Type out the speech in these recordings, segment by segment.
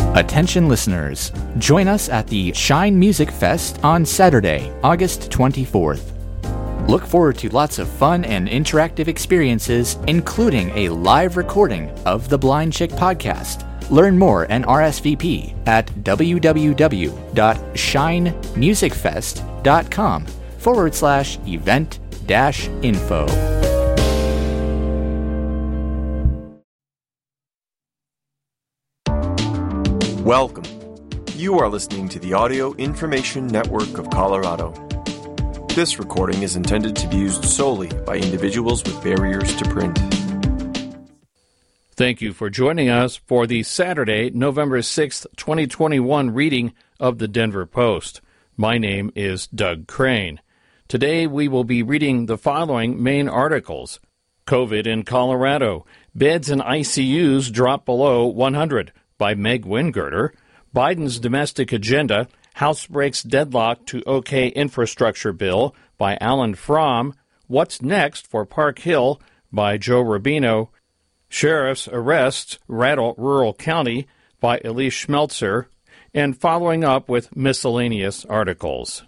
Attention listeners, join us at the Shine Music Fest on Saturday, August 24th. Look forward to lots of fun and interactive experiences, including a live recording of the Blind Chick podcast. Learn more and RSVP at www.shinemusicfest.com/event-info. Welcome. You are listening to the Audio Information Network of Colorado. This recording is intended to be used solely by individuals with barriers to print. Thank you for joining us for the Saturday, November 6th, 2021 reading of the Denver Post. My name is Doug Crane. Today we will be reading the following main articles. COVID in Colorado. Beds in ICUs drop below 100 by Meg Wingirter. Biden's domestic agenda. House breaks deadlock to OK infrastructure bill by Alan Fromm. What's next for Park Hill by Joe Rubino. Sheriff's arrests rattle rural county by Elise Schmelzer, and following up with miscellaneous articles.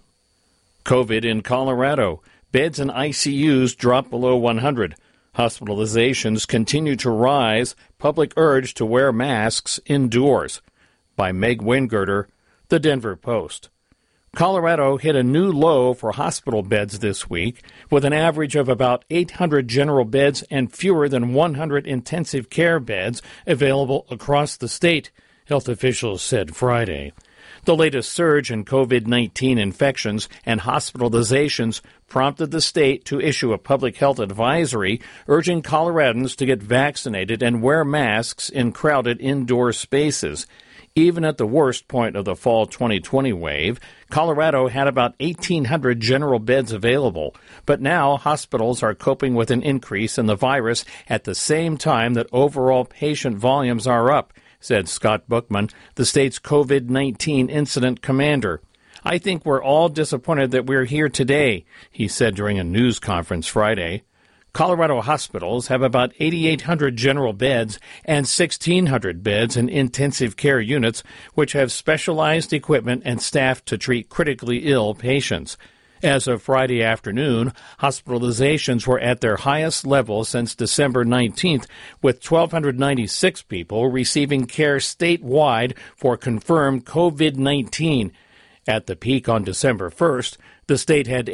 COVID in Colorado. Beds in ICUs drop below 100. Hospitalizations continue to rise. Public urge to wear masks indoors. By Meg Wingirter, The Denver Post. Colorado hit a new low for hospital beds this week, with an average of about 800 general beds and fewer than 100 intensive care beds available across the state, health officials said Friday. The latest surge in COVID-19 infections and hospitalizations prompted the state to issue a public health advisory urging Coloradans to get vaccinated and wear masks in crowded indoor spaces. Even at the worst point of the fall 2020 wave, Colorado had about 1,800 general beds available, but now hospitals are coping with an increase in the virus at the same time that overall patient volumes are up, said Scott Bookman, the state's COVID-19 incident commander. I think we're all disappointed that we're here today, he said during a news conference Friday. Colorado hospitals have about 8,800 general beds and 1,600 beds in intensive care units, which have specialized equipment and staff to treat critically ill patients. As of Friday afternoon, hospitalizations were at their highest level since December 19th, with 1,296 people receiving care statewide for confirmed COVID-19. At the peak on December 1st, the state had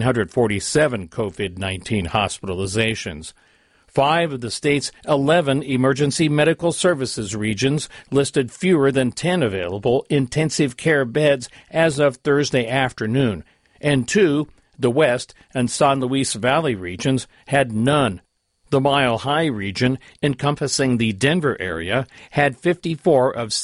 1,847 COVID-19 hospitalizations. 5 of the state's 11 emergency medical services regions listed fewer than 10 available intensive care beds as of Thursday afternoon, and 2, the West and San Luis Valley regions, had none. The Mile High region, encompassing the Denver area, had 54 of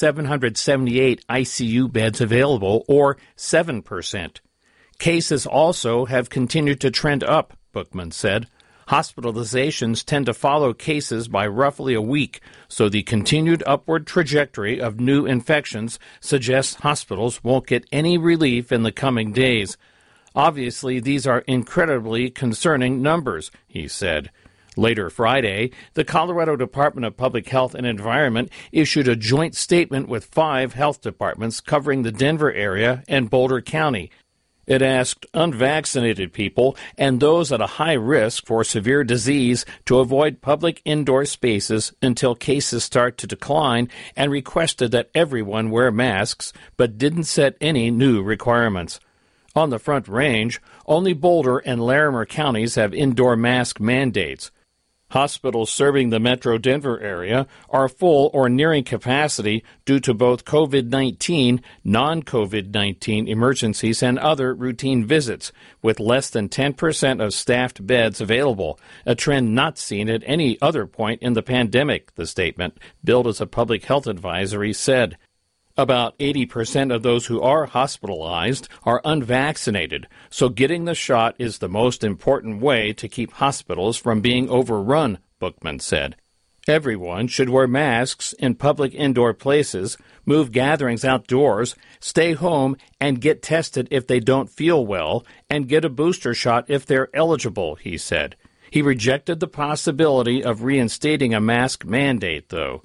778 ICU beds available, or 7%. Cases also have continued to trend up, Bookman said. Hospitalizations tend to follow cases by roughly a week, so the continued upward trajectory of new infections suggests hospitals won't get any relief in the coming days. Obviously, these are incredibly concerning numbers, he said. Later Friday, the Colorado Department of Public Health and Environment issued a joint statement with 5 health departments covering the Denver area and Boulder County. It asked unvaccinated people and those at a high risk for severe disease to avoid public indoor spaces until cases start to decline, and requested that everyone wear masks, but didn't set any new requirements. On the Front Range, only Boulder and Larimer counties have indoor mask mandates. Hospitals serving the metro Denver area are full or nearing capacity due to both COVID-19, non-COVID-19 emergencies, and other routine visits, with less than 10% of staffed beds available, a trend not seen at any other point in the pandemic, the statement, billed as a public health advisory, said. About 80% of those who are hospitalized are unvaccinated, so getting the shot is the most important way to keep hospitals from being overrun, Bookman said. Everyone should wear masks in public indoor places, move gatherings outdoors, stay home, and get tested if they don't feel well, and get a booster shot if they're eligible, he said. He rejected the possibility of reinstating a mask mandate, though.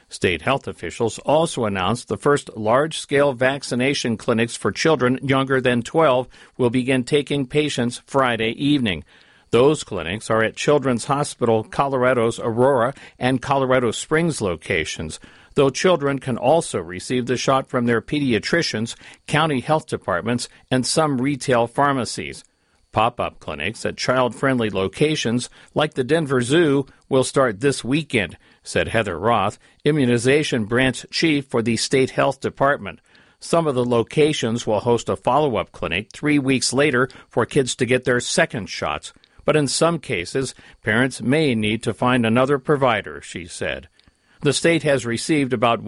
State health officials also announced the first large-scale vaccination clinics for children younger than 12 will begin taking patients Friday evening. Those clinics are at Children's Hospital Colorado's Aurora and Colorado Springs locations, though children can also receive the shot from their pediatricians, county health departments, and some retail pharmacies. Pop-up clinics at child-friendly locations like the Denver Zoo will start this weekend, said Heather Roth, Immunization Branch Chief for the State Health Department. Some of the locations will host a follow-up clinic 3 weeks later for kids to get their second shots, but in some cases, parents may need to find another provider, she said. The state has received about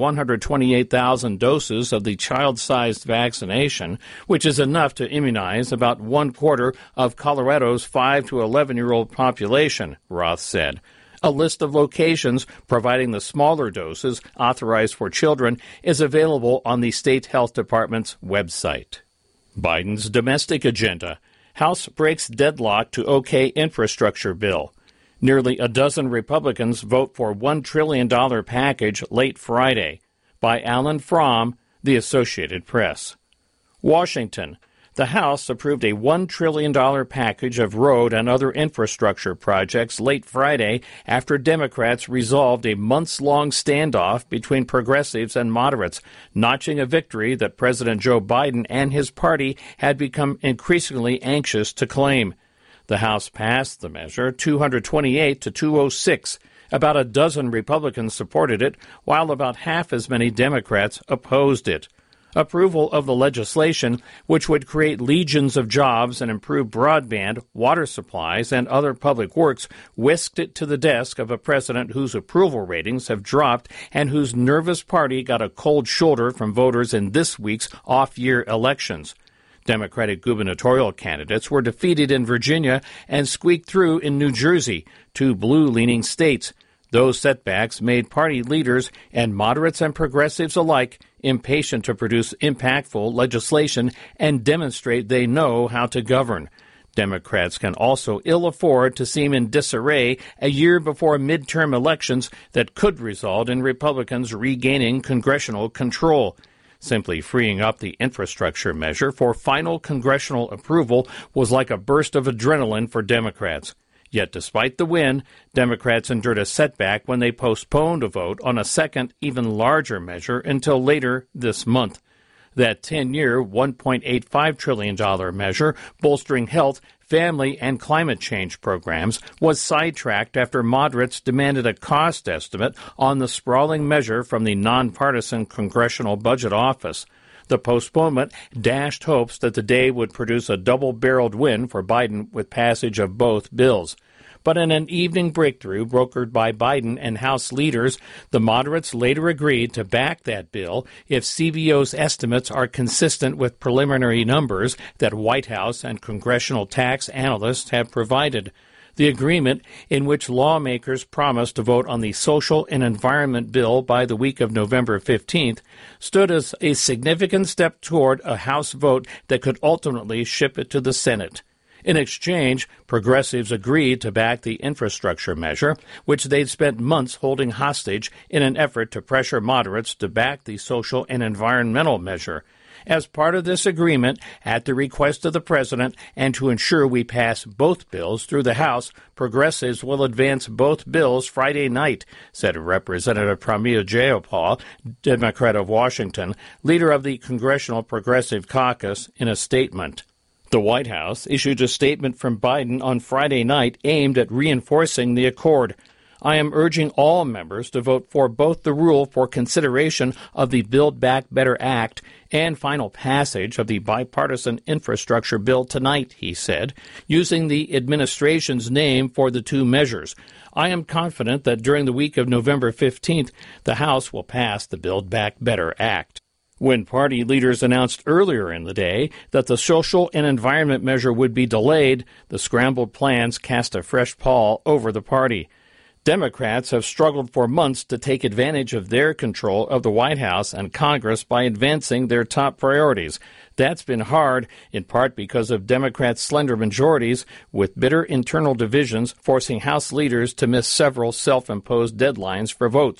128,000 doses of the child-sized vaccination, which is enough to immunize about 1/4 of Colorado's 5 to 11-year-old population, Roth said. A list of locations providing the smaller doses authorized for children is available on the State Health Department's website. Biden's domestic agenda. House breaks deadlock to OK infrastructure bill. Nearly a dozen Republicans vote for $1 trillion package late Friday. By Alan Fromm, The Associated Press. Washington. The House approved a $1 trillion package of road and other infrastructure projects late Friday after Democrats resolved a months-long standoff between progressives and moderates, notching a victory that President Joe Biden and his party had become increasingly anxious to claim. The House passed the measure 228 to 206. About a dozen Republicans supported it, while about half as many Democrats opposed it. Approval of the legislation, which would create legions of jobs and improve broadband, water supplies, and other public works, whisked it to the desk of a president whose approval ratings have dropped and whose nervous party got a cold shoulder from voters in this week's off-year elections. Democratic gubernatorial candidates were defeated in Virginia and squeaked through in New Jersey, two blue-leaning states. Those setbacks made party leaders and moderates and progressives alike impatient to produce impactful legislation and demonstrate they know how to govern. Democrats can also ill afford to seem in disarray a year before midterm elections that could result in Republicans regaining congressional control. Simply freeing up the infrastructure measure for final congressional approval was like a burst of adrenaline for Democrats. Yet despite the win, Democrats endured a setback when they postponed a vote on a second, even larger measure until later this month. That 10-year, $1.85 trillion measure bolstering health, family, and climate change programs was sidetracked after moderates demanded a cost estimate on the sprawling measure from the nonpartisan Congressional Budget Office. The postponement dashed hopes that the day would produce a double-barreled win for Biden with passage of both bills. But in an evening breakthrough brokered by Biden and House leaders, the moderates later agreed to back that bill if CBO's estimates are consistent with preliminary numbers that White House and congressional tax analysts have provided. The agreement, in which lawmakers promised to vote on the Social and Environment Bill by the week of November 15th, stood as a significant step toward a House vote that could ultimately ship it to the Senate. In exchange, progressives agreed to back the infrastructure measure, which they'd spent months holding hostage in an effort to pressure moderates to back the social and environmental measure. As part of this agreement, at the request of the president, and to ensure we pass both bills through the House, progressives will advance both bills Friday night, said Representative Pramila Jayapal, Democrat of Washington, leader of the Congressional Progressive Caucus, in a statement. The White House issued a statement from Biden on Friday night aimed at reinforcing the accord. I am urging all members to vote for both the rule for consideration of the Build Back Better Act and final passage of the bipartisan infrastructure bill tonight, he said, using the administration's name for the two measures. I am confident that during the week of November 15th, the House will pass the Build Back Better Act. When party leaders announced earlier in the day that the social and environment measure would be delayed, the scrambled plans cast a fresh pall over the party. Democrats have struggled for months to take advantage of their control of the White House and Congress by advancing their top priorities. That's been hard, in part because of Democrats' slender majorities, with bitter internal divisions forcing House leaders to miss several self-imposed deadlines for votes.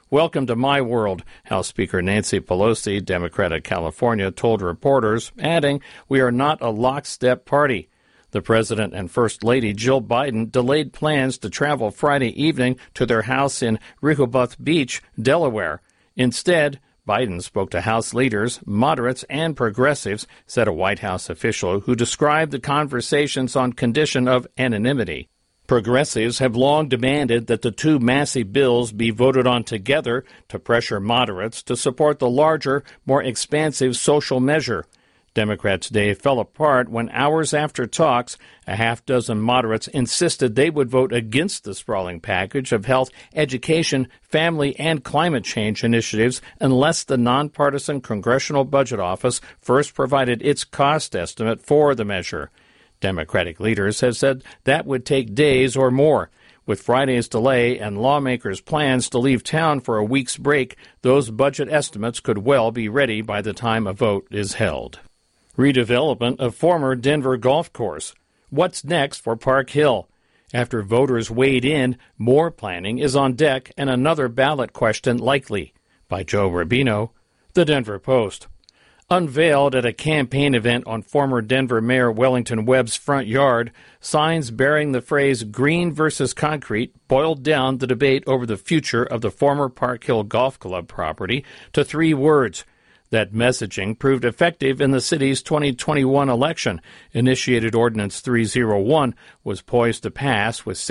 Welcome to my world, House Speaker Nancy Pelosi, Democrat of California, told reporters, adding, "We are not a lockstep party." The President and First Lady Jill Biden delayed plans to travel Friday evening to their house in Rehoboth Beach, Delaware. Instead, Biden spoke to House leaders, moderates, and progressives, said a White House official who described the conversations on condition of anonymity. Progressives have long demanded that the two massive bills be voted on together to pressure moderates to support the larger, more expansive social measure. Democrats' day fell apart when hours after talks, a half-dozen moderates insisted they would vote against the sprawling package of health, education, family, and climate change initiatives unless the nonpartisan Congressional Budget Office first provided its cost estimate for the measure. Democratic leaders have said that would take days or more. With Friday's delay and lawmakers' plans to leave town for a week's break, those budget estimates could well be ready by the time a vote is held. Redevelopment of former Denver golf course. What's next for Park Hill? After voters weighed in, more planning is on deck and another ballot question likely. By Joe Rubino, The Denver Post. Unveiled at a campaign event on former Denver Mayor Wellington Webb's front yard, signs bearing the phrase green versus concrete boiled down the debate over the future of the former Park Hill Golf Club property to 3 words. That messaging proved effective in the city's 2021 election. Initiated Ordinance 301 was poised to pass with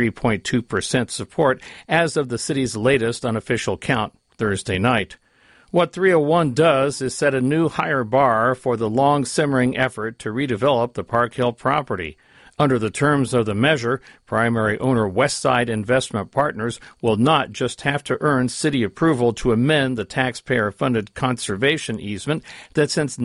63.2% support as of the city's latest unofficial count Thursday night. What 301 does is set a new higher bar for the long-simmering effort to redevelop the Park Hill property. Under the terms of the measure, primary owner Westside Investment Partners will not just have to earn city approval to amend the taxpayer-funded conservation easement that since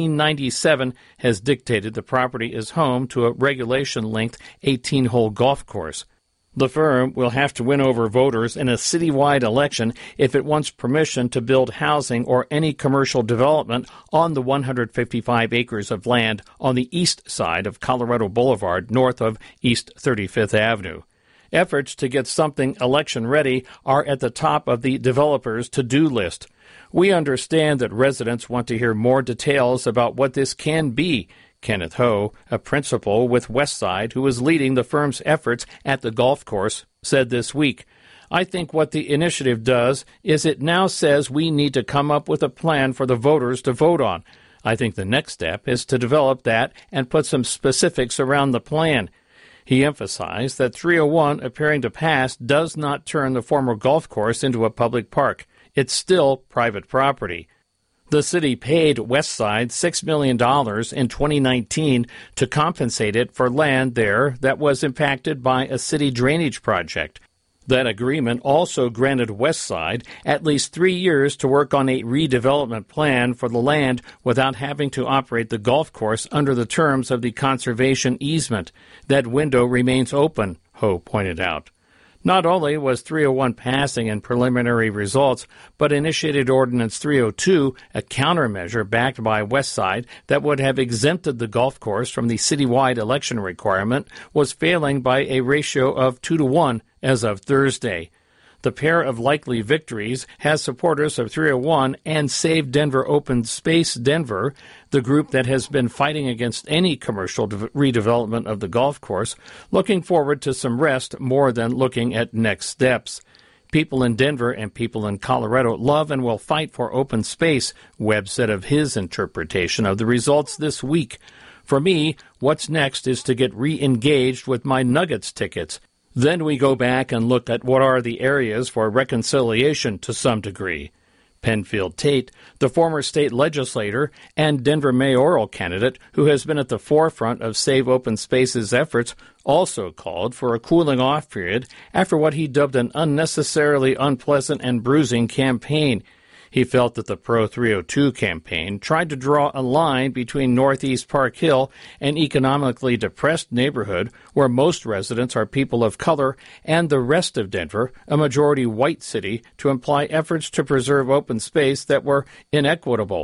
1997 has dictated the property is home to a regulation-length 18-hole golf course. The firm will have to win over voters in a citywide election if it wants permission to build housing or any commercial development on the 155 acres of land on the east side of Colorado Boulevard, north of East 35th Avenue. Efforts to get something election-ready are at the top of the developer's to-do list. We understand that residents want to hear more details about what this can be. Kenneth Ho, a principal with Westside who is leading the firm's efforts at the golf course, said this week, "I think what the initiative does is it now says we need to come up with a plan for the voters to vote on. I think the next step is to develop that and put some specifics around the plan." He emphasized that 301 appearing to pass does not turn the former golf course into a public park. It's still private property. The city paid Westside $6 million in 2019 to compensate it for land there that was impacted by a city drainage project. That agreement also granted Westside at least 3 years to work on a redevelopment plan for the land without having to operate the golf course under the terms of the conservation easement. That window remains open, Ho pointed out. Not only was 301 passing in preliminary results, but initiated Ordinance 302, a countermeasure backed by Westside that would have exempted the golf course from the citywide election requirement, was failing by a ratio of 2-1 as of Thursday. The pair of likely victories has supporters of 301 and Save Denver Open Space Denver, the group that has been fighting against any commercial redevelopment of the golf course, looking forward to some rest more than looking at next steps. People in Denver and people in Colorado love and will fight for open space, Webb said of his interpretation of the results this week. For me, what's next is to get re-engaged with my Nuggets tickets. Then we go back and look at what are the areas for reconciliation to some degree. Penfield Tate, the former state legislator and Denver mayoral candidate who has been at the forefront of Save Open Spaces efforts, also called for a cooling-off period after what he dubbed an unnecessarily unpleasant and bruising campaign. He felt that the Pro-302 campaign tried to draw a line between Northeast Park Hill, an economically depressed neighborhood where most residents are people of color, and the rest of Denver, a majority white city, to imply efforts to preserve open space that were inequitable.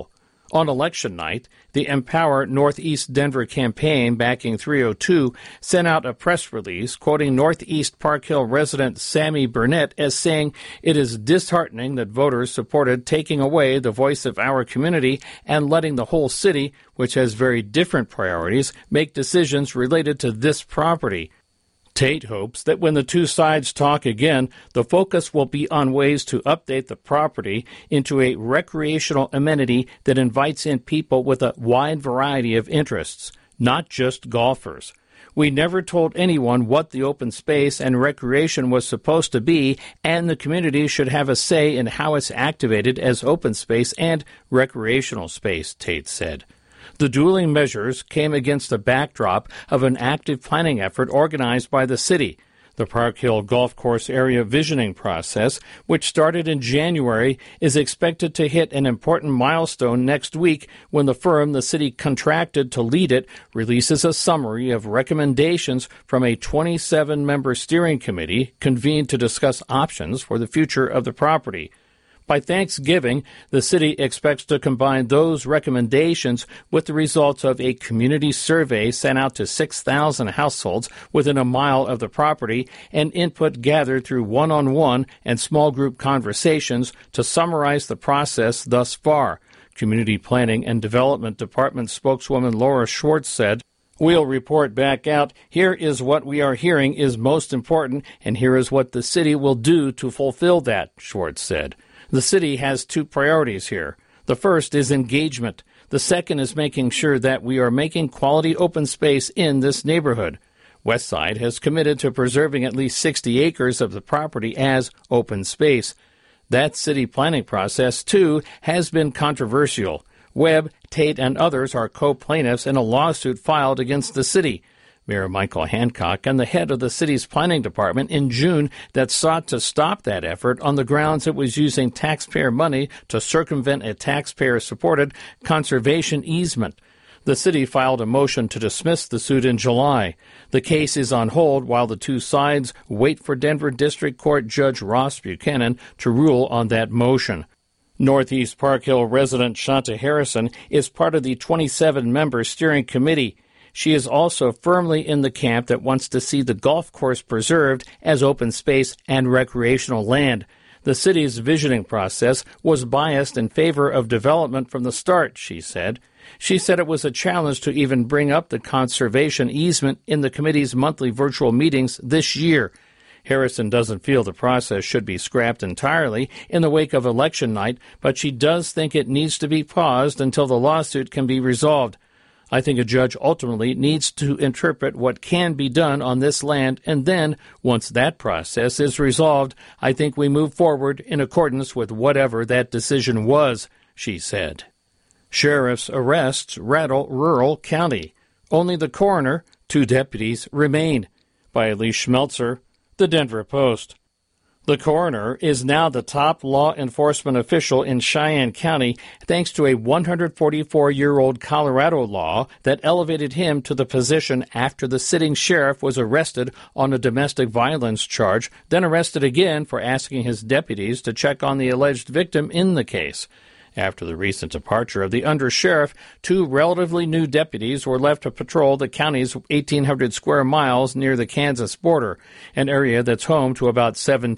On election night, the Empower Northeast Denver campaign backing 302 sent out a press release quoting Northeast Park Hill resident Sammy Burnett as saying it is disheartening that voters supported taking away the voice of our community and letting the whole city, which has very different priorities, make decisions related to this property. Tate hopes that when the two sides talk again, the focus will be on ways to update the property into a recreational amenity that invites in people with a wide variety of interests, not just golfers. We never told anyone what the open space and recreation was supposed to be, and the community should have a say in how it's activated as open space and recreational space, Tate said. The dueling measures came against the backdrop of an active planning effort organized by the city. The Park Hill Golf Course area visioning process, which started in January, is expected to hit an important milestone next week when the firm the city contracted to lead it releases a summary of recommendations from a 27-member steering committee convened to discuss options for the future of the property. By Thanksgiving, the city expects to combine those recommendations with the results of a community survey sent out to 6,000 households within a mile of the property and input gathered through one-on-one and small group conversations to summarize the process thus far. Community Planning and Development Department spokeswoman Laura Schwartz said, "We'll report back out. Here is what we are hearing is most important, and here is what the city will do to fulfill that," Schwartz said. The city has two priorities here. The first is engagement. The second is making sure that we are making quality open space in this neighborhood. Westside has committed to preserving at least 60 acres of the property as open space. That city planning process, too, has been controversial. Webb, Tate, and others are co-plaintiffs in a lawsuit filed against the city. Mayor Michael Hancock and the head of the city's planning department in June that sought to stop that effort on the grounds it was using taxpayer money to circumvent a taxpayer-supported conservation easement. The city filed a motion to dismiss the suit in July. The case is on hold while the two sides wait for Denver District Court Judge Ross Buchanan to rule on that motion. Northeast Park Hill resident Shanta Harrison is part of the 27-member steering committee. She is also firmly in the camp that wants to see the golf course preserved as open space and recreational land. The city's visioning process was biased in favor of development from the start, she said. She said it was a challenge to even bring up the conservation easement in the committee's monthly virtual meetings this year. Harrison doesn't feel the process should be scrapped entirely in the wake of election night, but she does think it needs to be paused until the lawsuit can be resolved. I think a judge ultimately needs to interpret what can be done on this land, and then, once that process is resolved, I think we move forward in accordance with whatever that decision was, she said. Sheriff's arrests rattle rural county. Only the coroner, 2 deputies, remain. By Elise Schmelzer, The Denver Post. The coroner is now the top law enforcement official in Cheyenne County thanks to a 144-year-old Colorado law that elevated him to the position after the sitting sheriff was arrested on a domestic violence charge, then arrested again for asking his deputies to check on the alleged victim in the case. After the recent departure of the undersheriff, 2 relatively new deputies were left to patrol the county's 1,800 square miles near the Kansas border, an area that's home to about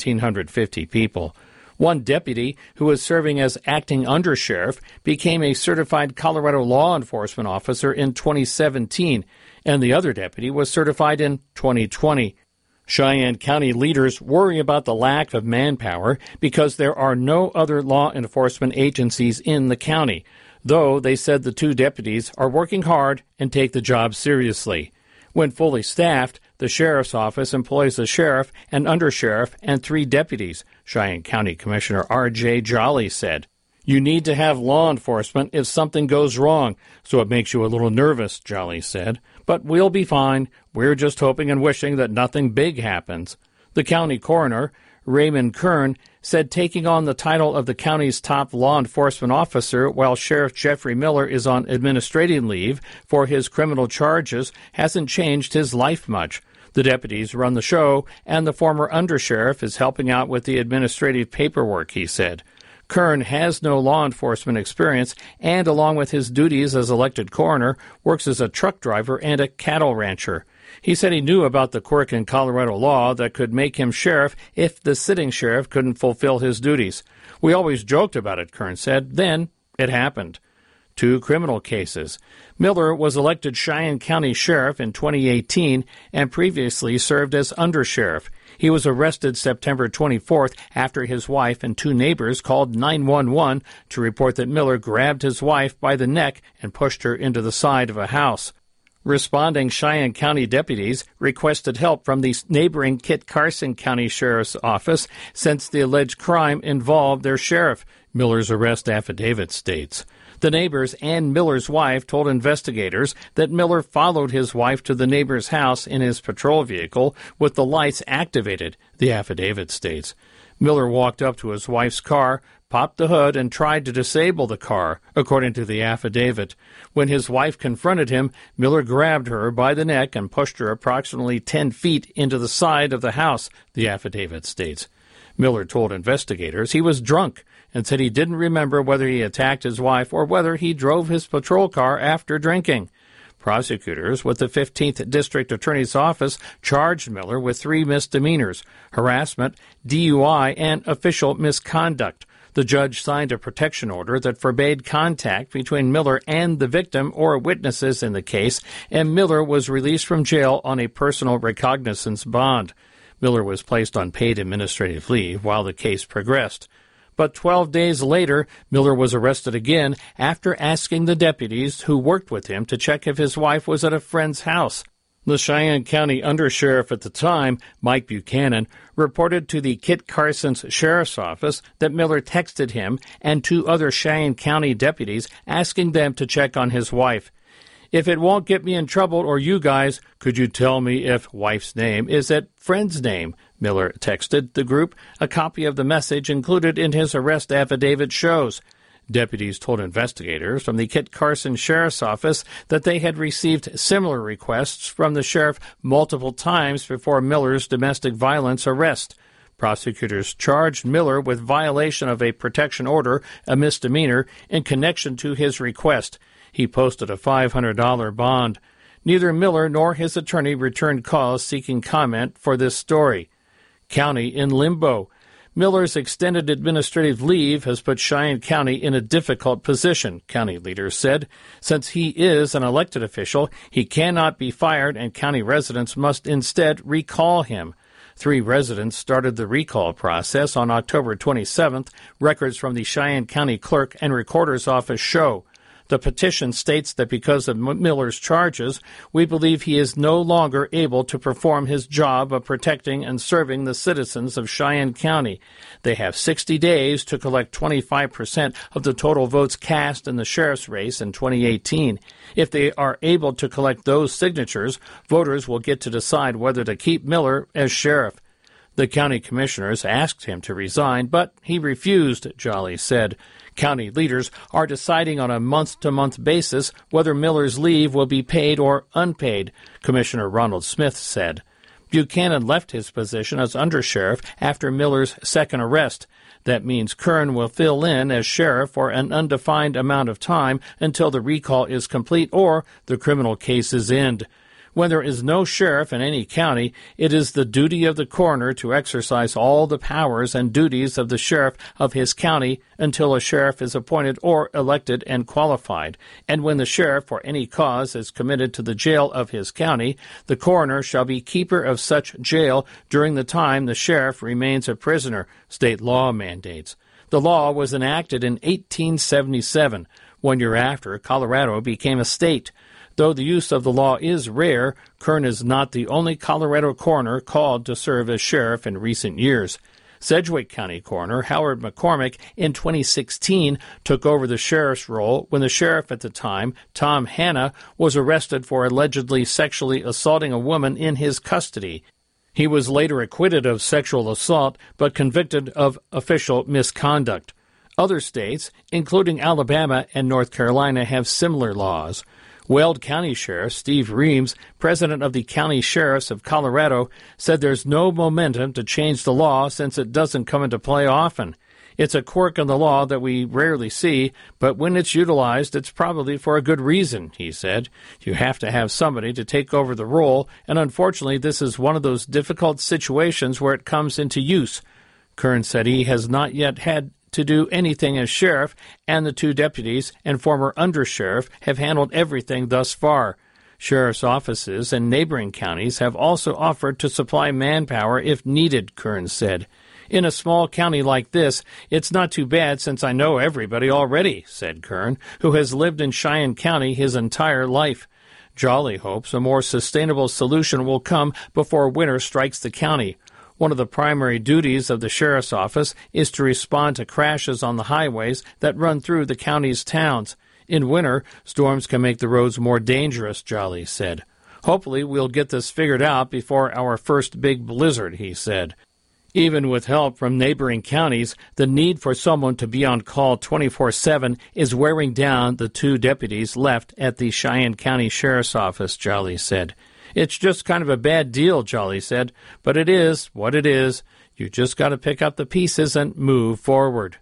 1,750 people. One deputy, who was serving as acting undersheriff, became a certified Colorado law enforcement officer in 2017, and the other deputy was certified in 2020. Cheyenne County leaders worry about the lack of manpower because there are no other law enforcement agencies in the county, though they said the 2 deputies are working hard and take the job seriously. When fully staffed, the sheriff's office employs a sheriff, an undersheriff, and 3 deputies, Cheyenne County Commissioner R.J. Jolly said. You need to have law enforcement if something goes wrong, so it makes you a little nervous, Jolly said. But we'll be fine. We're just hoping and wishing that nothing big happens. The county coroner, Raymond Kern, said taking on the title of the county's top law enforcement officer while Sheriff Jeffrey Miller is on administrative leave for his criminal charges hasn't changed his life much. The deputies run the show, and the former undersheriff is helping out with the administrative paperwork, he said. Kern has no law enforcement experience and, along with his duties as elected coroner, works as a truck driver and a cattle rancher. He said he knew about the quirk in Colorado law that could make him sheriff if the sitting sheriff couldn't fulfill his duties. We always joked about it, Kern said. Then it happened. 2 criminal cases. Miller was elected Cheyenne County Sheriff in 2018 and previously served as undersheriff. He was arrested September 24th after his wife and 2 neighbors called 911 to report that Miller grabbed his wife by the neck and pushed her into the side of a house. Responding Cheyenne County deputies requested help from the neighboring Kit Carson County Sheriff's Office since the alleged crime involved their sheriff, Miller's arrest affidavit states. The neighbors and Miller's wife told investigators that Miller followed his wife to the neighbor's house in his patrol vehicle with the lights activated, the affidavit states. Miller walked up to his wife's car, popped the hood, and tried to disable the car, according to the affidavit. When his wife confronted him, Miller grabbed her by the neck and pushed her approximately 10 feet into the side of the house, the affidavit states. Miller told investigators he was drunk and said he didn't remember whether he attacked his wife or whether he drove his patrol car after drinking. Prosecutors with the 15th District Attorney's Office charged Miller with 3 misdemeanors: harassment, DUI, and official misconduct. The judge signed a protection order that forbade contact between Miller and the victim or witnesses in the case, and Miller was released from jail on a personal recognizance bond. Miller was placed on paid administrative leave while the case progressed. But 12 days later, Miller was arrested again after asking the deputies who worked with him to check if his wife was at a friend's house. The Cheyenne County undersheriff at the time, Mike Buchanan, reported to the Kit Carson's sheriff's office that Miller texted him and 2 other Cheyenne County deputies asking them to check on his wife. "If it won't get me in trouble or you guys, could you tell me if wife's name is that friend's name?" Miller texted the group. A copy of the message included in his arrest affidavit shows. Deputies told investigators from the Kit Carson Sheriff's Office that they had received similar requests from the sheriff multiple times before Miller's domestic violence arrest. Prosecutors charged Miller with violation of a protection order, a misdemeanor, in connection to his request. He posted a $500 bond. Neither Miller nor his attorney returned calls seeking comment for this story. County in limbo. Miller's extended administrative leave has put Cheyenne County in a difficult position, county leaders said. Since he is an elected official, he cannot be fired, and county residents must instead recall him. 3 residents started the recall process on October 27th, records from the Cheyenne County Clerk and Recorder's Office show. The petition states that because of Miller's charges, we believe he is no longer able to perform his job of protecting and serving the citizens of Cheyenne County. They have 60 days to collect 25% of the total votes cast in the sheriff's race in 2018. If they are able to collect those signatures, voters will get to decide whether to keep Miller as sheriff. The county commissioners asked him to resign, but he refused, Jolly said. County leaders are deciding on a month-to-month basis whether Miller's leave will be paid or unpaid, Commissioner Ronald Smith said. Buchanan left his position as undersheriff after Miller's second arrest. That means Kern will fill in as sheriff for an undefined amount of time until the recall is complete or the criminal cases end. When there is no sheriff in any county, it is the duty of the coroner to exercise all the powers and duties of the sheriff of his county until a sheriff is appointed or elected and qualified. And when the sheriff for any cause is committed to the jail of his county, the coroner shall be keeper of such jail during the time the sheriff remains a prisoner, state law mandates. The law was enacted in 1877. 1 year after, Colorado became a state. Though the use of the law is rare, Kern is not the only Colorado coroner called to serve as sheriff in recent years. Sedgwick County Coroner Howard McCormick in 2016 took over the sheriff's role when the sheriff at the time, Tom Hanna, was arrested for allegedly sexually assaulting a woman in his custody. He was later acquitted of sexual assault but convicted of official misconduct. Other states, including Alabama and North Carolina, have similar laws. Weld County Sheriff Steve Reams, president of the County Sheriffs of Colorado, said there's no momentum to change the law since it doesn't come into play often. It's a quirk in the law that we rarely see, but when it's utilized, it's probably for a good reason, he said. You have to have somebody to take over the role, and unfortunately this is one of those difficult situations where it comes into use. Kern said he has not yet had to do anything as sheriff, and the 2 deputies and former undersheriff have handled everything thus far. Sheriff's offices and neighboring counties have also offered to supply manpower if needed, Kern said. In a small county like this, it's not too bad since I know everybody already, said Kern, who has lived in Cheyenne County his entire life. Jolly hopes a more sustainable solution will come before winter strikes the county. One of the primary duties of the sheriff's office is to respond to crashes on the highways that run through the county's towns. In winter, storms can make the roads more dangerous, Jolly said. Hopefully we'll get this figured out before our first big blizzard, he said. Even with help from neighboring counties, the need for someone to be on call 24/7 is wearing down the 2 deputies left at the Cheyenne County Sheriff's Office, Jolly said. It's just kind of a bad deal, Jolly said, but it is what it is. You just got to pick up the pieces and move forward.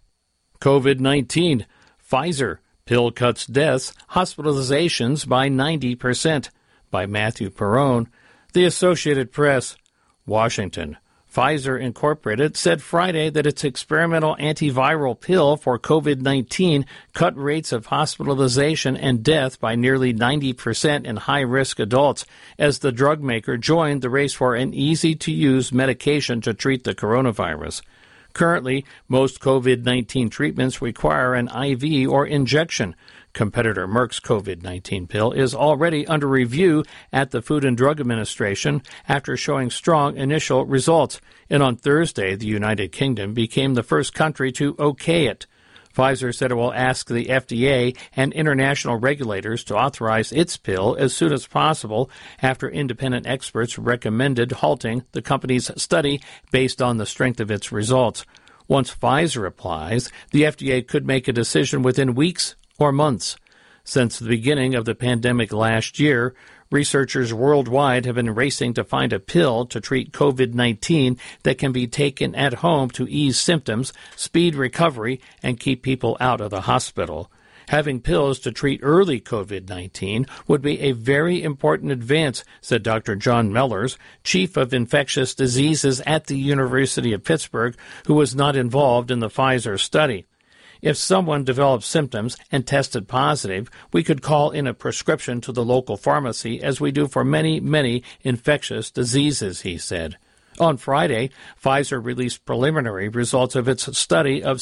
COVID-19. Pfizer. Pill cuts deaths, hospitalizations by 90%. By Matthew Perrone. The Associated Press. Washington. Pfizer Incorporated said Friday that its experimental antiviral pill for COVID-19 cut rates of hospitalization and death by nearly 90% in high-risk adults as the drug maker joined the race for an easy-to-use medication to treat the coronavirus. Currently, most COVID-19 treatments require an IV or injection. Competitor Merck's COVID-19 pill is already under review at the Food and Drug Administration after showing strong initial results, and on Thursday the United Kingdom became the first country to okay it. Pfizer said it will ask the FDA and international regulators to authorize its pill as soon as possible after independent experts recommended halting the company's study based on the strength of its results. Once Pfizer applies, the FDA could make a decision within weeks or months. Since the beginning of the pandemic last year, researchers worldwide have been racing to find a pill to treat COVID-19 that can be taken at home to ease symptoms, speed recovery, and keep people out of the hospital. Having pills to treat early COVID-19 would be a very important advance, said Dr. John Mellors, chief of infectious diseases at the University of Pittsburgh, who was not involved in the Pfizer study. If someone developed symptoms and tested positive, we could call in a prescription to the local pharmacy as we do for many, many infectious diseases, he said. On Friday, Pfizer released preliminary results of its study of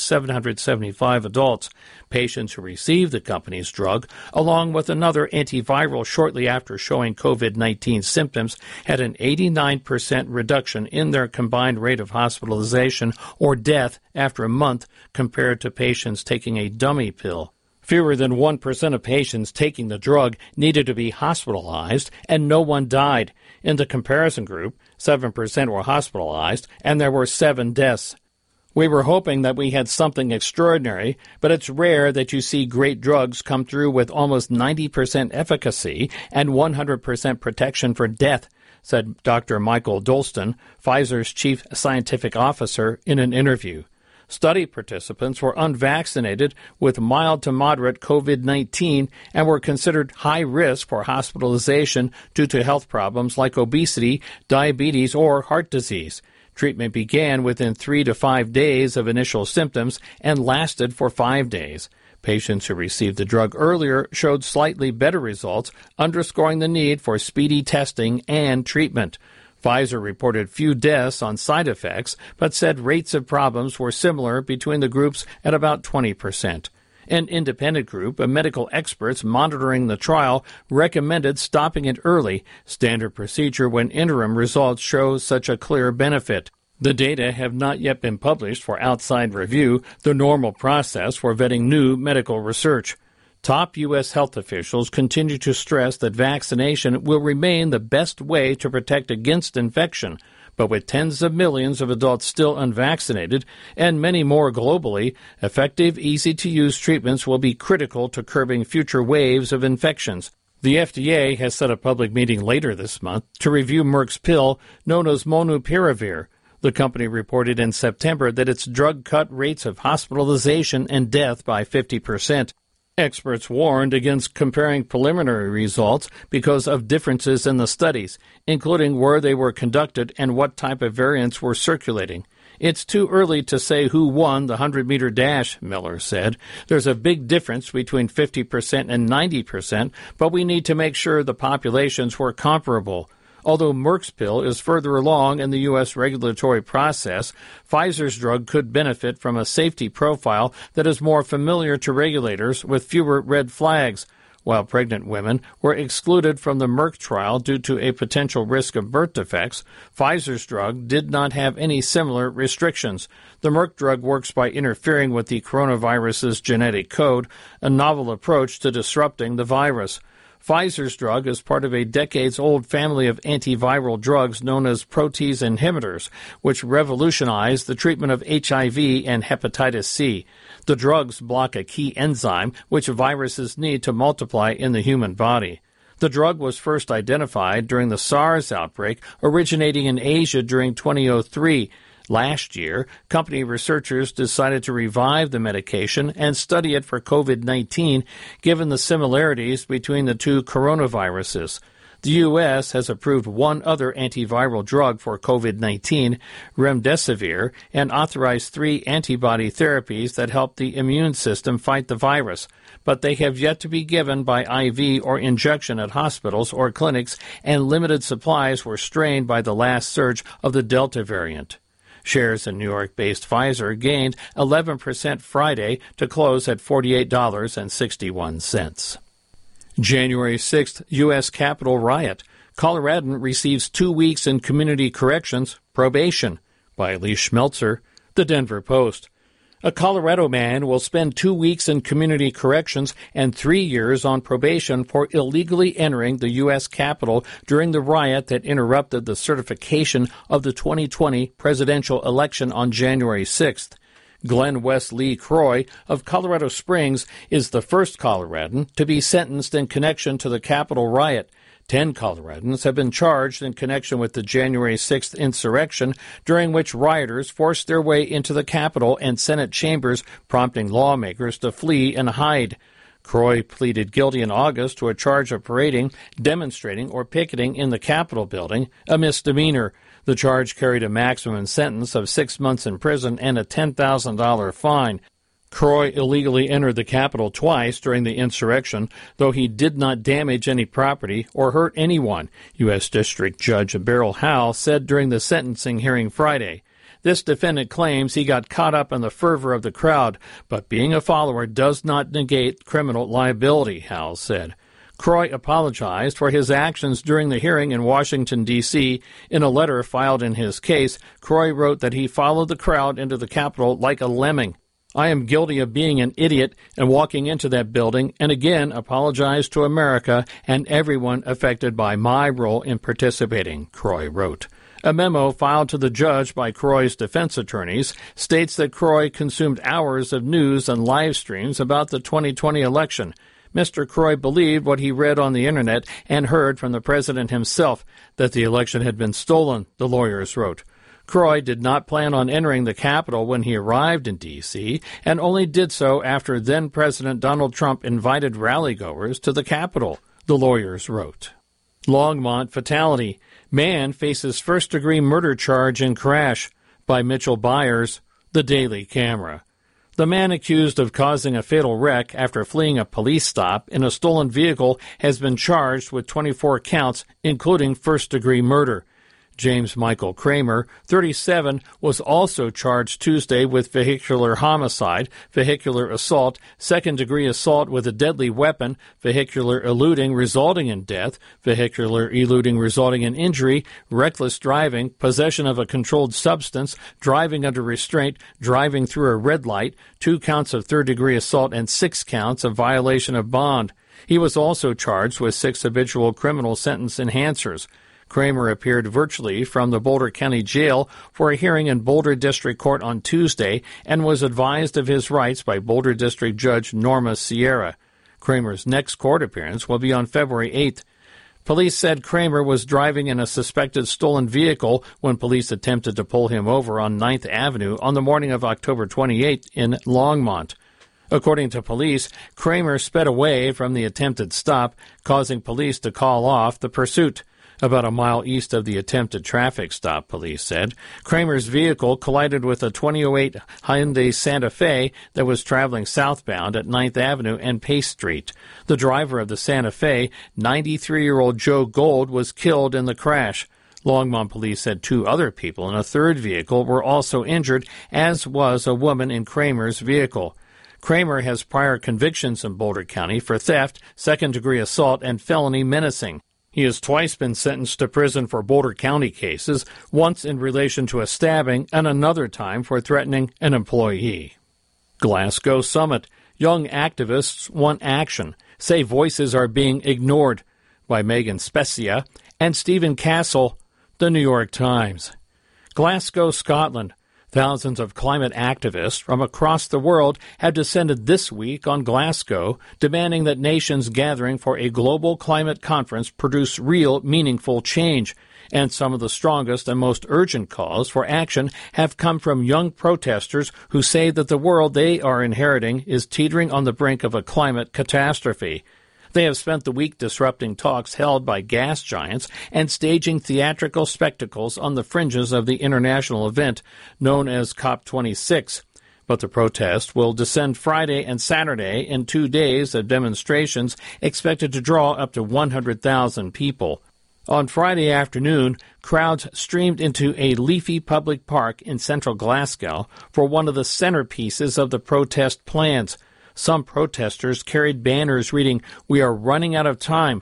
775 adults. Patients who received the company's drug, along with another antiviral shortly after showing COVID-19 symptoms, had an 89% reduction in their combined rate of hospitalization or death after a month compared to patients taking a dummy pill. Fewer than 1% of patients taking the drug needed to be hospitalized, and no one died. In the comparison group, 7% were hospitalized, and there were 7 deaths. We were hoping that we had something extraordinary, but it's rare that you see great drugs come through with almost 90% efficacy and 100% protection for death, said Dr. Michael Dolston, Pfizer's chief scientific officer, in an interview. Study participants were unvaccinated with mild to moderate COVID-19 and were considered high risk for hospitalization due to health problems like obesity, diabetes, or heart disease. Treatment began within 3 to 5 days of initial symptoms and lasted for 5 days. Patients who received the drug earlier showed slightly better results, underscoring the need for speedy testing and treatment. Pfizer reported few deaths on side effects, but said rates of problems were similar between the groups at about 20%. An independent group of medical experts monitoring the trial recommended stopping it early, standard procedure when interim results show such a clear benefit. The data have not yet been published for outside review, the normal process for vetting new medical research. Top U.S. health officials continue to stress that vaccination will remain the best way to protect against infection, but with tens of millions of adults still unvaccinated and many more globally, effective, easy-to-use treatments will be critical to curbing future waves of infections. The FDA has set a public meeting later this month to review Merck's pill known as Molnupiravir. The company reported in September that its drug cut rates of hospitalization and death by 50%. Experts warned against comparing preliminary results because of differences in the studies, including where they were conducted and what type of variants were circulating. It's too early to say who won the 100-meter dash, Miller said. There's a big difference between 50% and 90%, but we need to make sure the populations were comparable. Although Merck's pill is further along in the U.S. regulatory process, Pfizer's drug could benefit from a safety profile that is more familiar to regulators with fewer red flags. While pregnant women were excluded from the Merck trial due to a potential risk of birth defects, Pfizer's drug did not have any similar restrictions. The Merck drug works by interfering with the coronavirus's genetic code, a novel approach to disrupting the virus. Pfizer's drug is part of a decades-old family of antiviral drugs known as protease inhibitors, which revolutionized the treatment of HIV and hepatitis C. The drugs block a key enzyme which viruses need to multiply in the human body. The drug was first identified during the SARS outbreak, originating in Asia during 2003. Last year, company researchers decided to revive the medication and study it for COVID-19, given the similarities between the two coronaviruses. The U.S. has approved one other antiviral drug for COVID-19, remdesivir, and authorized 3 antibody therapies that help the immune system fight the virus, but they have yet to be given by IV or injection at hospitals or clinics, and limited supplies were strained by the last surge of the Delta variant. Shares in New York-based Pfizer gained 11% Friday to close at $48.61. January 6th, U.S. Capitol riot. Coloradan receives 2 weeks in community corrections probation. By Lee Schmelzer, The Denver Post. A Colorado man will spend 2 weeks in community corrections and 3 years on probation for illegally entering the U.S. Capitol during the riot that interrupted the certification of the 2020 presidential election on January 6th. Glenn Wesley Croy of Colorado Springs is the first Coloradan to be sentenced in connection to the Capitol riot. 10 Coloradans have been charged in connection with the January 6th insurrection, during which rioters forced their way into the Capitol and Senate chambers, prompting lawmakers to flee and hide. Croy pleaded guilty in August to a charge of parading, demonstrating, or picketing in the Capitol building, a misdemeanor. The charge carried a maximum sentence of 6 months in prison and a $10,000 fine. Croy illegally entered the Capitol twice during the insurrection, though he did not damage any property or hurt anyone, U.S. District Judge Beryl Howell said during the sentencing hearing Friday. This defendant claims he got caught up in the fervor of the crowd, but being a follower does not negate criminal liability, Howell said. Croy apologized for his actions during the hearing in Washington, D.C. In a letter filed in his case, Croy wrote that he followed the crowd into the Capitol like a lemming. I am guilty of being an idiot and walking into that building, and again apologize to America and everyone affected by my role in participating, Croy wrote. A memo filed to the judge by Croy's defense attorneys states that Croy consumed hours of news and live streams about the 2020 election. Mr. Croy believed what he read on the Internet and heard from the president himself, that the election had been stolen, the lawyers wrote. Croy did not plan on entering the Capitol when he arrived in D.C. and only did so after then-President Donald Trump invited rally-goers to the Capitol, the lawyers wrote. Longmont fatality. Man faces first-degree murder charge in crash. By Mitchell Byers, The Daily Camera. The man accused of causing a fatal wreck after fleeing a police stop in a stolen vehicle has been charged with 24 counts, including first-degree murder. James Michael Kramer, 37, was also charged Tuesday with vehicular homicide, vehicular assault, second-degree assault with a deadly weapon, vehicular eluding resulting in death, vehicular eluding resulting in injury, reckless driving, possession of a controlled substance, driving under restraint, driving through a red light, 2 counts of third-degree assault, and 6 counts of violation of bond. He was also charged with 6 habitual criminal sentence enhancers. Kramer appeared virtually from the Boulder County Jail for a hearing in Boulder District Court on Tuesday and was advised of his rights by Boulder District Judge Norma Sierra. Kramer's next court appearance will be on February 8th. Police said Kramer was driving in a suspected stolen vehicle when police attempted to pull him over on 9th Avenue on the morning of October 28 in Longmont. According to police, Kramer sped away from the attempted stop, causing police to call off the pursuit. About a mile east of the attempted traffic stop, police said, Kramer's vehicle collided with a 2008 Hyundai Santa Fe that was traveling southbound at 9th Avenue and Pace Street. The driver of the Santa Fe, 93-year-old Joe Gold, was killed in the crash. Longmont police said 2 other people in a third vehicle were also injured, as was a woman in Kramer's vehicle. Kramer has prior convictions in Boulder County for theft, second-degree assault, and felony menacing. He has twice been sentenced to prison for Boulder County cases, once in relation to a stabbing and another time for threatening an employee. Glasgow Summit. Young activists want action. Say voices are being ignored. By Megan Specia and Stephen Castle, The New York Times. Glasgow, Scotland. Thousands of climate activists from across the world have descended this week on Glasgow, demanding that nations gathering for a global climate conference produce real, meaningful change. And some of the strongest and most urgent calls for action have come from young protesters who say that the world they are inheriting is teetering on the brink of a climate catastrophe. They have spent the week disrupting talks held by gas giants and staging theatrical spectacles on the fringes of the international event known as COP26. But the protest will descend Friday and Saturday in 2 days of demonstrations expected to draw up to 100,000 people. On Friday afternoon, crowds streamed into a leafy public park in central Glasgow for one of the centerpieces of the protest plans. Some protesters carried banners reading, "We are running out of time.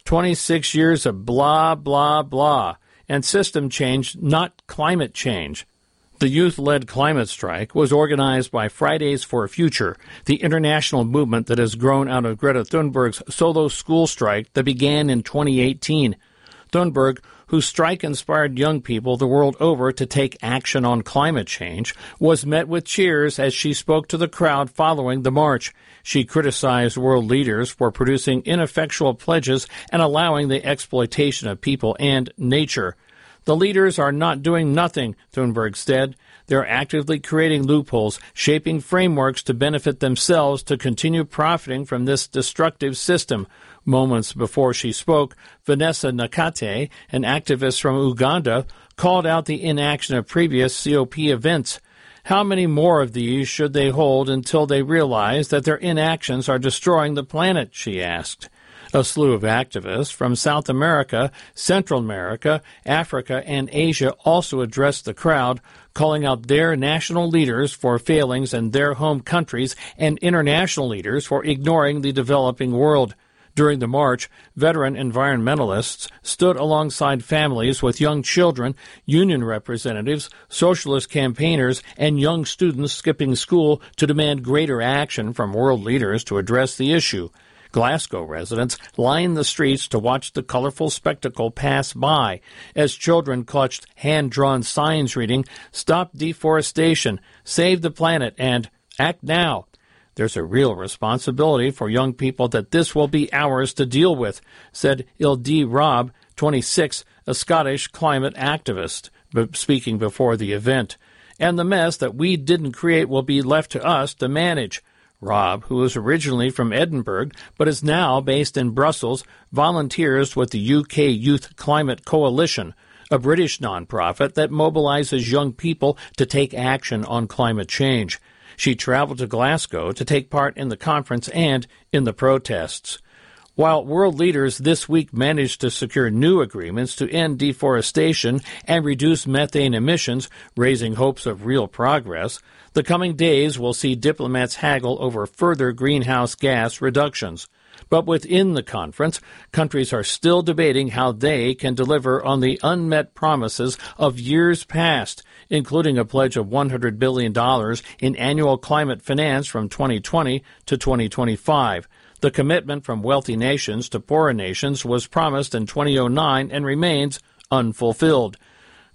26 years of blah, blah, blah, and system change, not climate change." The youth-led climate strike was organized by Fridays for Future, the international movement that has grown out of Greta Thunberg's solo school strike that began in 2018. Thunberg, whose strike inspired young people the world over to take action on climate change, was met with cheers as she spoke to the crowd following the march. She criticized world leaders for producing ineffectual pledges and allowing the exploitation of people and nature. The leaders are not doing nothing, Thunberg said. They're actively creating loopholes, shaping frameworks to benefit themselves to continue profiting from this destructive system. Moments before she spoke, Vanessa Nakate, an activist from Uganda, called out the inaction of previous COP events. How many more of these should they hold until they realize that their inactions are destroying the planet, she asked. A slew of activists from South America, Central America, Africa, and Asia also addressed the crowd, calling out their national leaders for failings in their home countries and international leaders for ignoring the developing world. During the march, veteran environmentalists stood alongside families with young children, union representatives, socialist campaigners, and young students skipping school to demand greater action from world leaders to address the issue. Glasgow residents lined the streets to watch the colorful spectacle pass by as children clutched hand-drawn signs reading, "Stop deforestation, save the planet," and "Act now." There's a real responsibility for young people that this will be ours to deal with, said Ildee Robb, 26, a Scottish climate activist, speaking before the event. And the mess that we didn't create will be left to us to manage. Robb, who is originally from Edinburgh but is now based in Brussels, volunteers with the UK Youth Climate Coalition, a British nonprofit that mobilizes young people to take action on climate change. She traveled to Glasgow to take part in the conference and in the protests. While world leaders this week managed to secure new agreements to end deforestation and reduce methane emissions, raising hopes of real progress, the coming days will see diplomats haggle over further greenhouse gas reductions. But within the conference, countries are still debating how they can deliver on the unmet promises of years past, including a pledge of $100 billion in annual climate finance from 2020 to 2025. The commitment from wealthy nations to poorer nations was promised in 2009 and remains unfulfilled.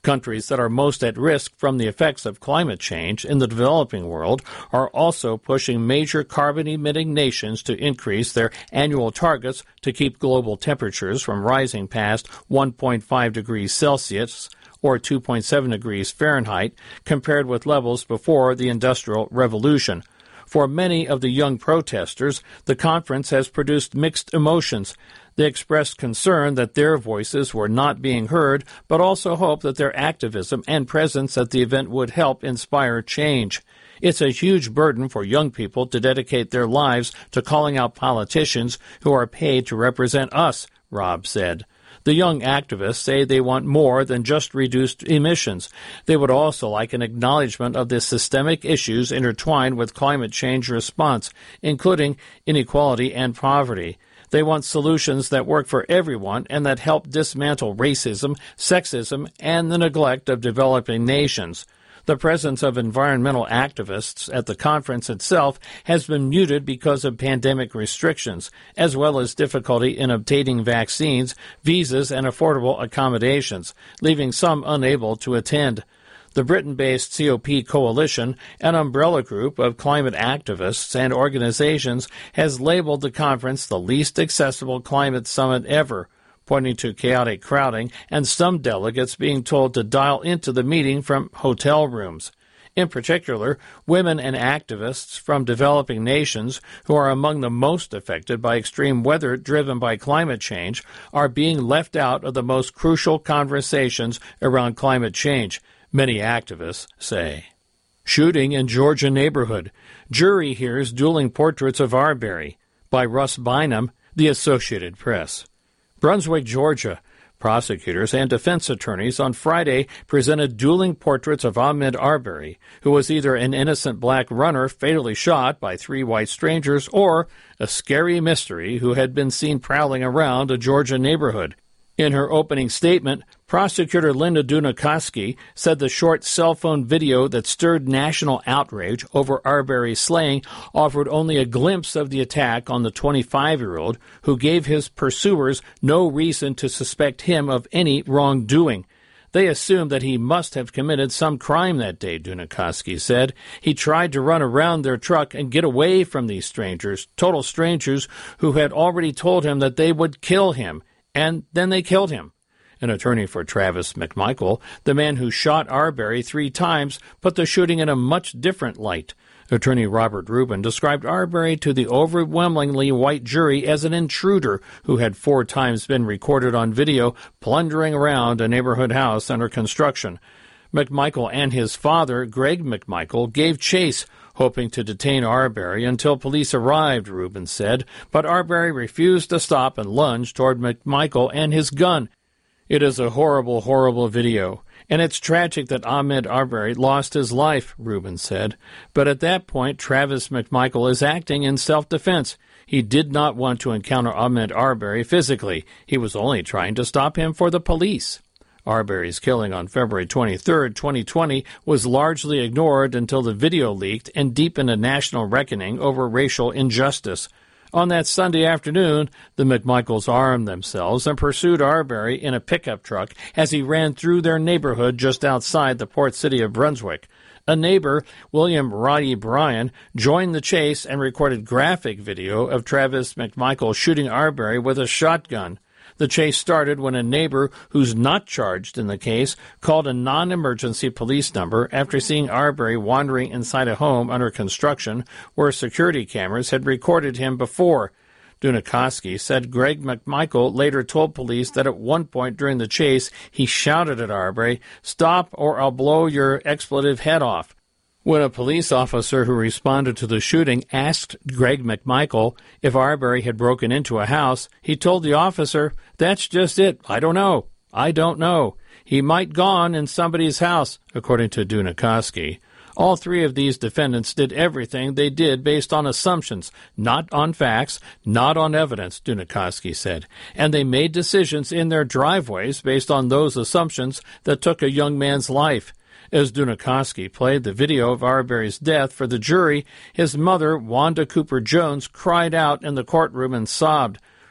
Countries that are most at risk from the effects of climate change in the developing world are also pushing major carbon-emitting nations to increase their annual targets to keep global temperatures from rising past 1.5 degrees Celsius or 2.7 degrees Fahrenheit compared with levels before the Industrial Revolution. For many of the young protesters, the conference has produced mixed emotions. They expressed concern that their voices were not being heard, but also hope that their activism and presence at the event would help inspire change. It's a huge burden for young people to dedicate their lives to calling out politicians who are paid to represent us, Robb said. The young activists say they want more than just reduced emissions. They would also like an acknowledgement of the systemic issues intertwined with climate change response, including inequality and poverty. They want solutions that work for everyone and that help dismantle racism, sexism, and the neglect of developing nations. The presence of environmental activists at the conference itself has been muted because of pandemic restrictions, as well as difficulty in obtaining vaccines, visas, and affordable accommodations, leaving some unable to attend. The Britain-based COP Coalition, an umbrella group of climate activists and organizations, has labeled the conference the least accessible climate summit ever, pointing to chaotic crowding and some delegates being told to dial into the meeting from hotel rooms. In particular, women and activists from developing nations who are among the most affected by extreme weather driven by climate change are being left out of the most crucial conversations around climate change, many activists say. Shooting in Georgia neighborhood. Jury hears dueling portraits of Arbery. By Russ Bynum, The Associated Press. Brunswick, Georgia. Prosecutors and defense attorneys on Friday presented dueling portraits of Ahmaud Arbery, who was either an innocent black runner fatally shot by 3 white strangers or a scary mystery who had been seen prowling around a Georgia neighborhood. In her opening statement, prosecutor Linda Dunikoski said the short cell phone video that stirred national outrage over Arbery's slaying offered only a glimpse of the attack on the 25-year-old, who gave his pursuers no reason to suspect him of any wrongdoing. They assumed that he must have committed some crime that day, Dunikoski said. He tried to run around their truck and get away from these strangers, total strangers who had already told him that they would kill him. And then they killed him. An attorney for Travis McMichael, the man who shot Arbery 3 times, put the shooting in a much different light. Attorney Robert Rubin described Arbery to the overwhelmingly white jury as an intruder who had 4 times been recorded on video plundering around a neighborhood house under construction. McMichael and his father, Greg McMichael, gave chase, hoping to detain Arbery until police arrived, Rubin said, but Arbery refused to stop and lunged toward McMichael and his gun. It is a horrible, horrible video, and it's tragic that Ahmaud Arbery lost his life, Rubin said. But at that point, Travis McMichael is acting in self-defense. He did not want to encounter Ahmaud Arbery physically. He was only trying to stop him for the police. Arbery's killing on February 23, 2020, was largely ignored until the video leaked and deepened a national reckoning over racial injustice. On that Sunday afternoon, the McMichaels armed themselves and pursued Arbery in a pickup truck as he ran through their neighborhood just outside the port city of Brunswick. A neighbor, William Roddy Bryan, joined the chase and recorded graphic video of Travis McMichael shooting Arbery with a shotgun. The chase started when a neighbor, who's not charged in the case, called a non-emergency police number after seeing Arbery wandering inside a home under construction where security cameras had recorded him before. Dunikoski said Greg McMichael later told police that at one point during the chase he shouted at Arbery, "Stop or I'll blow your expletive head off." When a police officer who responded to the shooting asked Greg McMichael if Arbery had broken into a house, he told the officer, "That's just it. I don't know. I don't know. He might gone in somebody's house," according to Dunikoski. All 3 of these defendants did everything they did based on assumptions, not on facts, not on evidence, Dunikoski said, and they made decisions in their driveways based on those assumptions that took a young man's life. As Dunikoski played the video of Arbery's death for the jury, his mother, Wanda Cooper Jones, cried out in the courtroom and sobbed.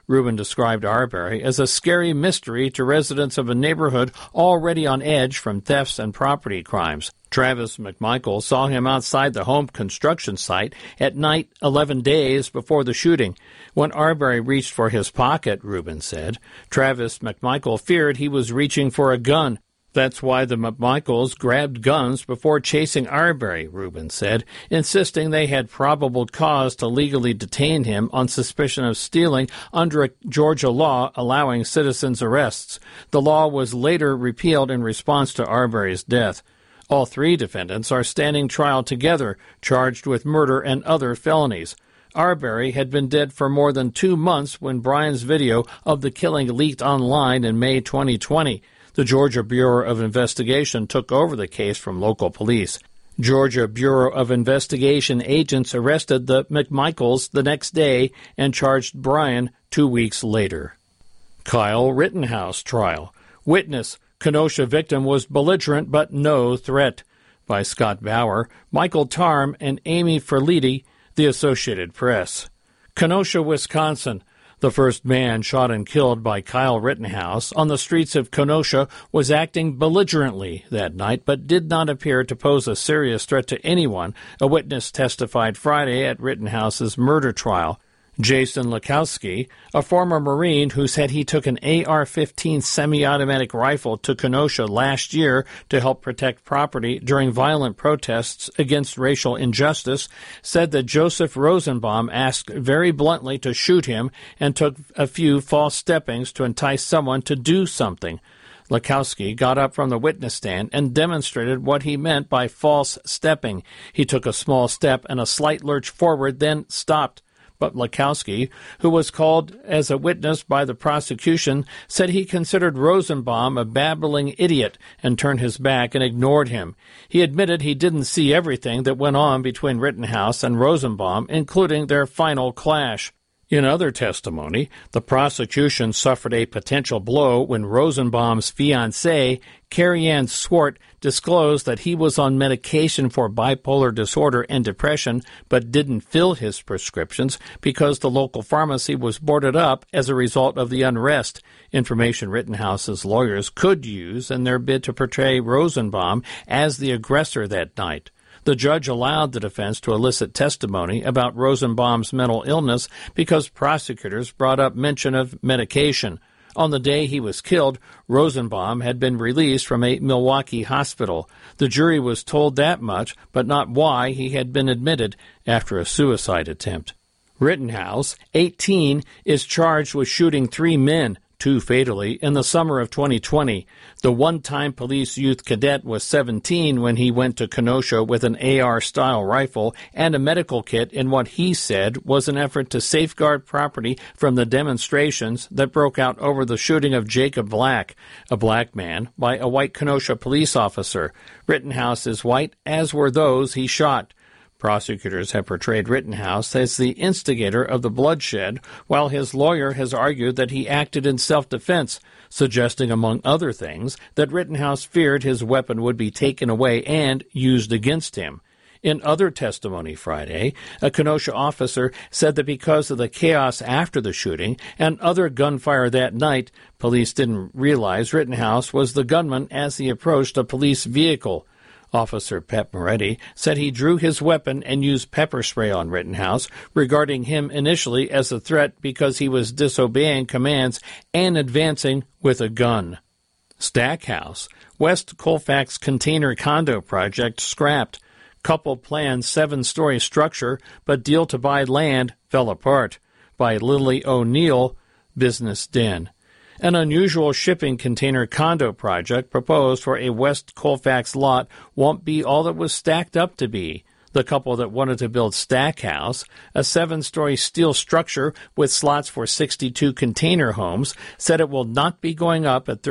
Rubin described Arbery as a scary mystery to residents of a neighborhood already on edge from thefts and property crimes. Travis McMichael saw him outside the home construction site at night 11 days before the shooting. When Arbery reached for his pocket, Rubin said, Travis McMichael feared he was reaching for a gun. That's why the McMichaels grabbed guns before chasing Arbery, Rubin said, insisting they had probable cause to legally detain him on suspicion of stealing under a Georgia law allowing citizens' arrests. The law was later repealed in response to Arbery's death. All three defendants are standing trial together, charged with murder and other felonies. Arbery had been dead for more than 2 months when Bryan's video of the killing leaked online in May 2020. The Georgia Bureau of Investigation took over the case from local police. Georgia Bureau of Investigation agents arrested the McMichaels the next day and charged Bryan 2 weeks later. Kyle Rittenhouse trial. Witness, Kenosha victim was belligerent but no threat. By Scott Bauer, Michael Tarm, and Amy Ferliti, The Associated Press. Kenosha, Wisconsin. The first man shot and killed by Kyle Rittenhouse on the streets of Kenosha was acting belligerently that night, but did not appear to pose a serious threat to anyone, a witness testified Friday at Rittenhouse's murder trial. Jason Lakowski, a former Marine who said he took an AR-15 semi-automatic rifle to Kenosha last year to help protect property during violent protests against racial injustice, said that Joseph Rosenbaum asked very bluntly to shoot him and took a few false steppings to entice someone to do something. Lakowski got up from the witness stand and demonstrated what he meant by false stepping. He took a small step and a slight lurch forward, then stopped. But Lakowski, who was called as a witness by the prosecution, said he considered Rosenbaum a babbling idiot and turned his back and ignored him. He admitted he didn't see everything that went on between Rittenhouse and Rosenbaum, including their final clash. In other testimony, the prosecution suffered a potential blow when Rosenbaum's fiancée, Carrie Ann Swart, disclosed that he was on medication for bipolar disorder and depression but didn't fill his prescriptions because the local pharmacy was boarded up as a result of the unrest, information Rittenhouse's lawyers could use in their bid to portray Rosenbaum as the aggressor that night. The judge allowed the defense to elicit testimony about Rosenbaum's mental illness because prosecutors brought up mention of medication. On the day he was killed, Rosenbaum had been released from a Milwaukee hospital. The jury was told that much, but not why he had been admitted after a suicide attempt. Rittenhouse, 18, is charged with shooting 3 men, 2 fatally, in the summer of 2020. The one-time police youth cadet was 17 when he went to Kenosha with an AR-style rifle and a medical kit in what he said was an effort to safeguard property from the demonstrations that broke out over the shooting of Jacob Black, a black man, by a white Kenosha police officer. Rittenhouse is white, as were those he shot. Prosecutors have portrayed Rittenhouse as the instigator of the bloodshed, while his lawyer has argued that he acted in self-defense, suggesting, among other things, that Rittenhouse feared his weapon would be taken away and used against him. In other testimony Friday, a Kenosha officer said that because of the chaos after the shooting and other gunfire that night, police didn't realize Rittenhouse was the gunman as he approached a police vehicle. Officer Pep Moretti said he drew his weapon and used pepper spray on Rittenhouse, regarding him initially as a threat because he was disobeying commands and advancing with a gun. Stackhouse, West Colfax container condo project scrapped. Couple planned 7-story structure, but deal to buy land fell apart. By Lily O'Neill, Business Den. An unusual shipping container condo project proposed for a West Colfax lot won't be all it was stacked up to be. The couple that wanted to build Stackhouse, a 7-story steel structure with slots for 62 container homes, said it will not be going up at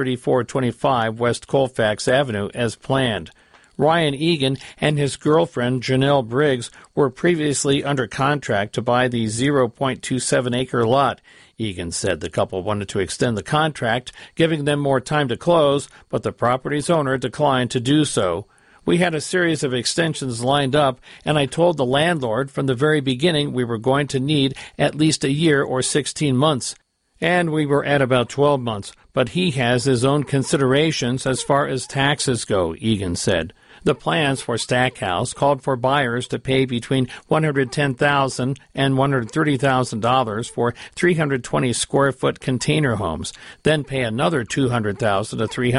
3425 West Colfax Avenue as planned. Ryan Egan and his girlfriend, Janelle Briggs, were previously under contract to buy the 0.27-acre lot. Egan said the couple wanted to extend the contract, giving them more time to close, but the property's owner declined to do so. We had a series of extensions lined up, and I told the landlord from the very beginning we were going to need at least a year or 16 months. and we were at about 12 months, but he has his own considerations as far as taxes go, Egan said. The plans for Stackhouse called for buyers to pay between $110,000 and $130,000 for 320-square-foot container homes, then pay another $200,000 to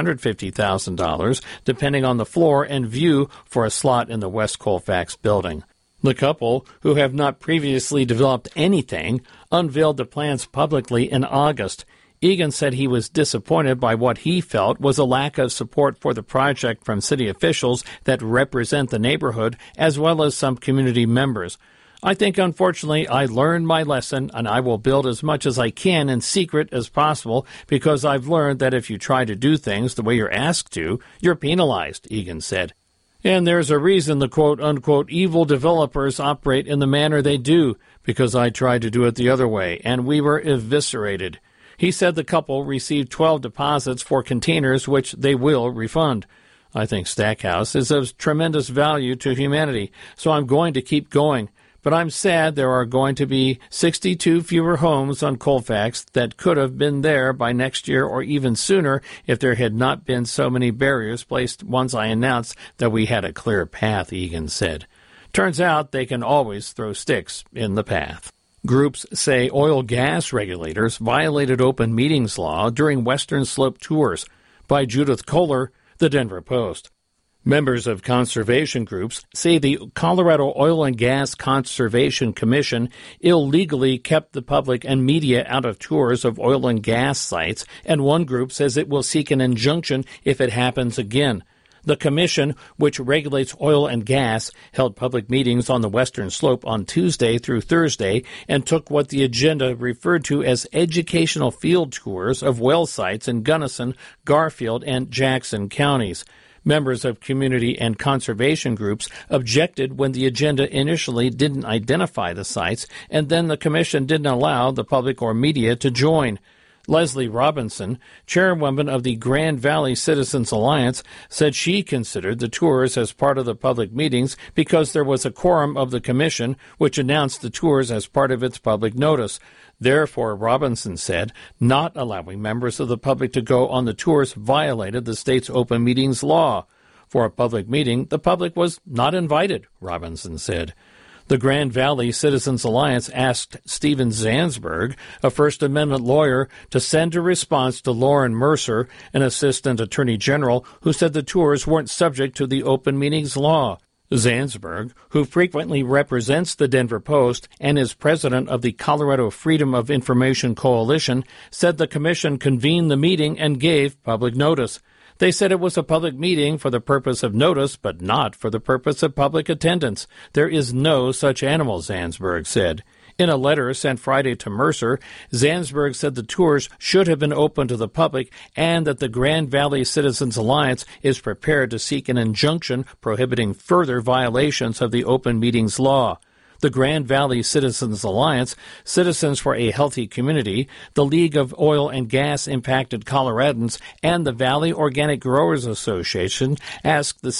$350,000, depending on the floor and view, for a slot in the West Colfax building. The couple, who have not previously developed anything, unveiled the plans publicly in August. Egan said he was disappointed by what he felt was a lack of support for the project from city officials that represent the neighborhood, as well as some community members. I think, unfortunately, I learned my lesson, and I will build as much as I can in secret as possible, because I've learned that if you try to do things the way you're asked to, you're penalized, Egan said. And there's a reason the quote-unquote evil developers operate in the manner they do, because I tried to do it the other way, and we were eviscerated. He said the couple received 12 deposits for containers, which they will refund. I think Stackhouse is of tremendous value to humanity, so I'm going to keep going. But I'm sad there are going to be 62 fewer homes on Colfax that could have been there by next year or even sooner if there had not been so many barriers placed once I announced that we had a clear path, Egan said. Turns out they can always throw sticks in the path. Groups say oil-gas regulators violated open meetings law during Western Slope tours. By Judith Kohler, The Denver Post. Members of conservation groups say the Colorado Oil and Gas Conservation Commission illegally kept the public and media out of tours of oil and gas sites, and one group says it will seek an injunction if it happens again. The commission, which regulates oil and gas, held public meetings on the Western Slope on Tuesday through Thursday and took what the agenda referred to as educational field tours of well sites in Gunnison, Garfield, and Jackson counties. Members of community and conservation groups objected when the agenda initially didn't identify the sites, and then the commission didn't allow the public or media to join. Leslie Robinson, chairwoman of the Grand Valley Citizens Alliance, said she considered the tours as part of the public meetings because there was a quorum of the commission, which announced the tours as part of its public notice. Therefore, Robinson said, not allowing members of the public to go on the tours violated the state's open meetings law. For a public meeting, the public was not invited, Robinson said. The Grand Valley Citizens Alliance asked Stephen Zansberg, a First Amendment lawyer, to send a response to Lauren Mercer, an assistant attorney general, who said the tours weren't subject to the open meetings law. Zansberg, who frequently represents the Denver Post and is president of the Colorado Freedom of Information Coalition, said the commission convened the meeting and gave public notice. They said it was a public meeting for the purpose of notice, but not for the purpose of public attendance. There is no such animal, Zansberg said. In a letter sent Friday to Mercer, Zansberg said the tours should have been open to the public and that the Grand Valley Citizens Alliance is prepared to seek an injunction prohibiting further violations of the open meetings law. The Grand Valley Citizens Alliance, Citizens for a Healthy Community, the League of Oil and Gas Impacted Coloradans, and the Valley Organic Growers Association asked the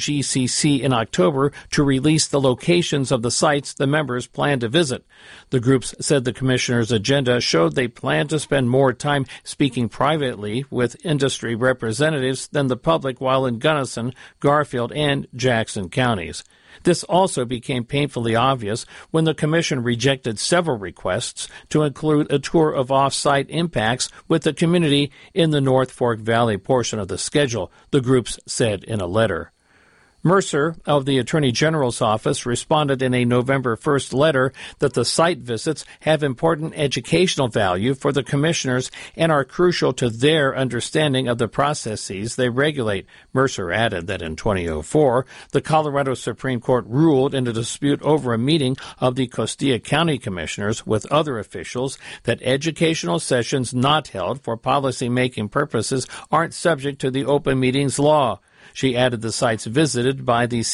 COGCC in October to release the locations of the sites the members plan to visit. The groups said the commissioner's agenda showed they plan to spend more time speaking privately with industry representatives than the public while in Gunnison, Garfield, and Jackson counties. This also became painfully obvious when the commission rejected several requests to include a tour of off-site impacts with the community in the North Fork Valley portion of the schedule, the groups said in a letter. Mercer of the Attorney General's office responded in a November 1st letter that the site visits have important educational value for the commissioners and are crucial to their understanding of the processes they regulate. Mercer added that in 2004, the Colorado Supreme Court ruled in a dispute over a meeting of the Costilla County Commissioners with other officials that educational sessions not held for policy-making purposes aren't subject to the open meetings law. She added the sites visited by the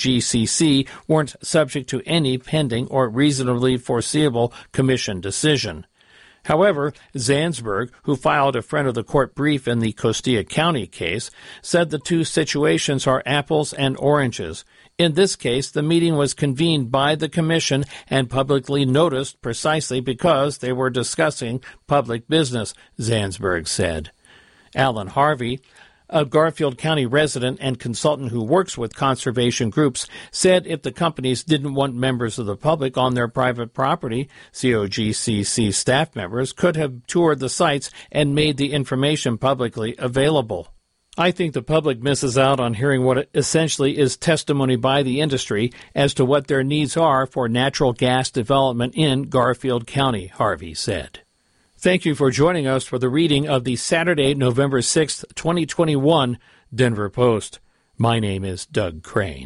COGCC weren't subject to any pending or reasonably foreseeable commission decision. However, Zandsberg, who filed a friend of the court brief in the Costilla County case, said the two situations are apples and oranges. In this case, the meeting was convened by the commission and publicly noticed precisely because they were discussing public business, Zandsberg said. Alan Harvey, a Garfield County resident and consultant who works with conservation groups, said if the companies didn't want members of the public on their private property, COGCC staff members could have toured the sites and made the information publicly available. I think the public misses out on hearing what essentially is testimony by the industry as to what their needs are for natural gas development in Garfield County, Harvey said. Thank you for joining us for the reading of the Saturday, November 6th, 2021 Denver Post. My name is Doug Crane.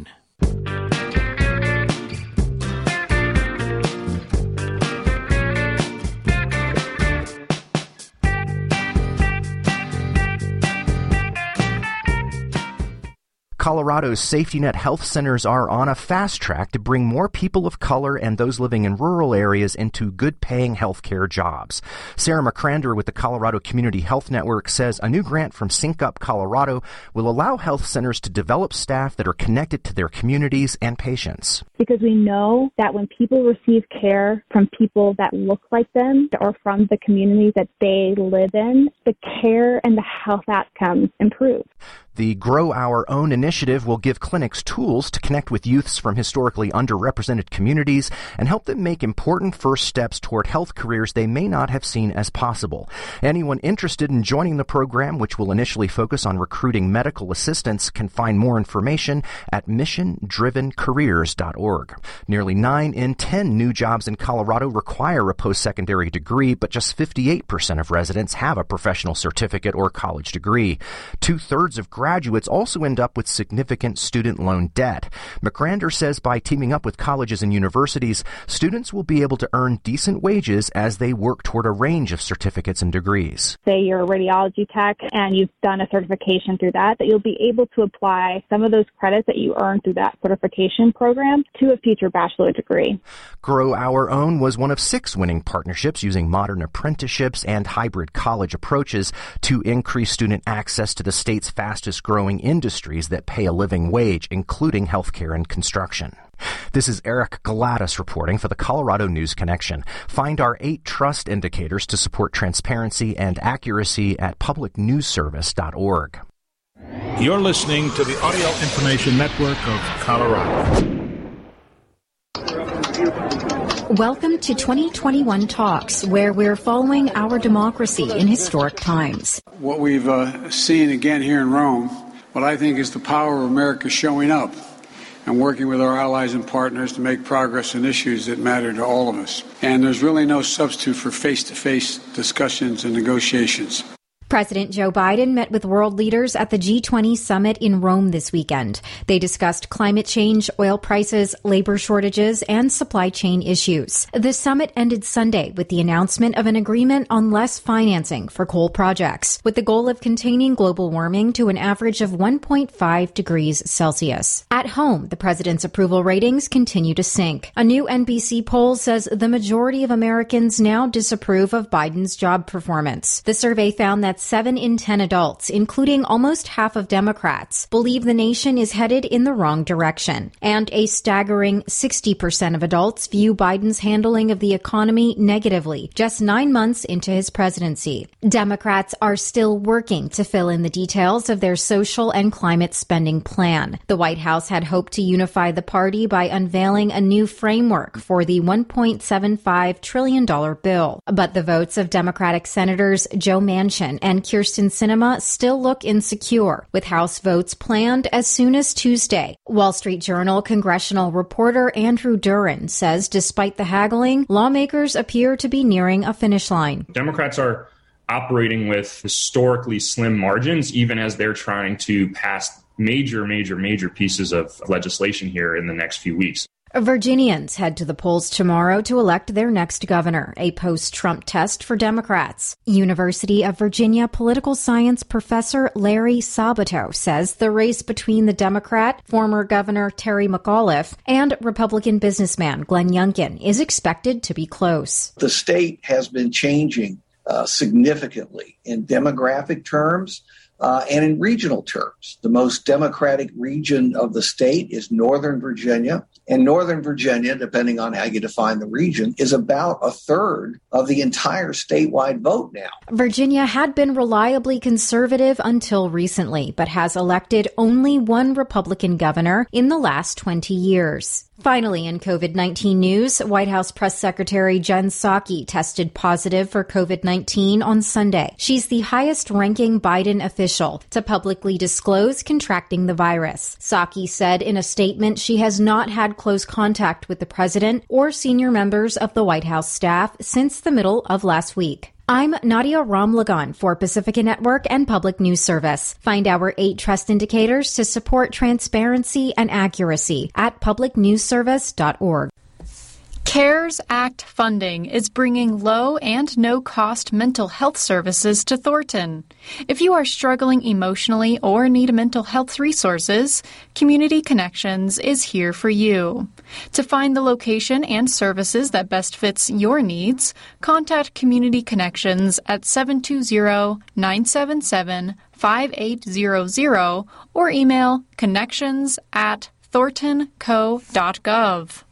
Colorado's Safety Net Health Centers are on a fast track to bring more people of color and those living in rural areas into good-paying healthcare jobs. Sarah McCrander with the Colorado Community Health Network says a new grant from Sync Up Colorado will allow health centers to develop staff that are connected to their communities and patients. Because we know that when people receive care from people that look like them or from the communities that they live in, the care and the health outcomes improve. The Grow Our Own initiative will give clinics tools to connect with youths from historically underrepresented communities and help them make important first steps toward health careers they may not have seen as possible. Anyone interested in joining the program, which will initially focus on recruiting medical assistants, can find more information at missiondrivencareers.org. Nearly 9 in 10 new jobs in Colorado require a post-secondary degree, but just 58% of residents have a professional certificate or college degree. 2/3 of graduates also end up with significant student loan debt. McCrander says by teaming up with colleges and universities, students will be able to earn decent wages as they work toward a range of certificates and degrees. Say you're a radiology tech and you've done a certification through that you'll be able to apply some of those credits that you earn through that certification program to a future bachelor degree. Grow Our Own was one of 6 winning partnerships using modern apprenticeships and hybrid college approaches to increase student access to the state's fastest growing industries that pay a living wage, including healthcare and construction. This is Eric Galatas reporting for the Colorado News Connection. Find our 8 trust indicators to support transparency and accuracy at publicnewsservice.org. You're listening to the Audio Information Network of Colorado. Welcome to 2021 Talks, where we're following our democracy in historic times. What we've seen again here in Rome, what I think is the power of America showing up and working with our allies and partners to make progress on issues that matter to all of us. And there's really no substitute for face-to-face discussions and negotiations. President Joe Biden met with world leaders at the G20 summit in Rome this weekend. They discussed climate change, oil prices, labor shortages, and supply chain issues. The summit ended Sunday with the announcement of an agreement on less financing for coal projects, with the goal of containing global warming to an average of 1.5 degrees Celsius. At home, the president's approval ratings continue to sink. A new NBC poll says the majority of Americans now disapprove of Biden's job performance. The survey found that 7 in 10 adults, including almost half of Democrats, believe the nation is headed in the wrong direction. And a staggering 60% of adults view Biden's handling of the economy negatively, just 9 months into his presidency. Democrats are still working to fill in the details of their social and climate spending plan. The White House had hoped to unify the party by unveiling a new framework for the $1.75 trillion bill. But the votes of Democratic Senators Joe Manchin and Kyrsten Sinema still look insecure, with House votes planned as soon as Tuesday. Wall Street Journal congressional reporter Andrew Duran says despite the haggling, lawmakers appear to be nearing a finish line. Democrats are operating with historically slim margins, even as they're trying to pass major pieces of legislation here in the next few weeks. Virginians head to the polls tomorrow to elect their next governor, a post-Trump test for Democrats. University of Virginia political science professor Larry Sabato says the race between the Democrat, former Governor Terry McAuliffe, and Republican businessman Glenn Youngkin is expected to be close. The state has been changing significantly in demographic terms and in regional terms. The most Democratic region of the state is Northern Virginia. And Northern Virginia, depending on how you define the region, is about a third of the entire statewide vote now. Virginia had been reliably conservative until recently, but has elected only one Republican governor in the last 20 years. Finally, in COVID-19 news, White House Press Secretary Jen Psaki tested positive for COVID-19 on Sunday. She's the highest-ranking Biden official to publicly disclose contracting the virus. Psaki said in a statement she has not had close contact with the president or senior members of the White House staff since the middle of last week. I'm Nadia Ramlagan for Pacifica Network and Public News Service. Find our 8 trust indicators to support transparency and accuracy at publicnewsservice.org. CARES Act funding is bringing low and no-cost mental health services to Thornton. If you are struggling emotionally or need mental health resources, Community Connections is here for you. To find the location and services that best fits your needs, contact Community Connections at 720-977-5800 or email connections@thorntonco.gov.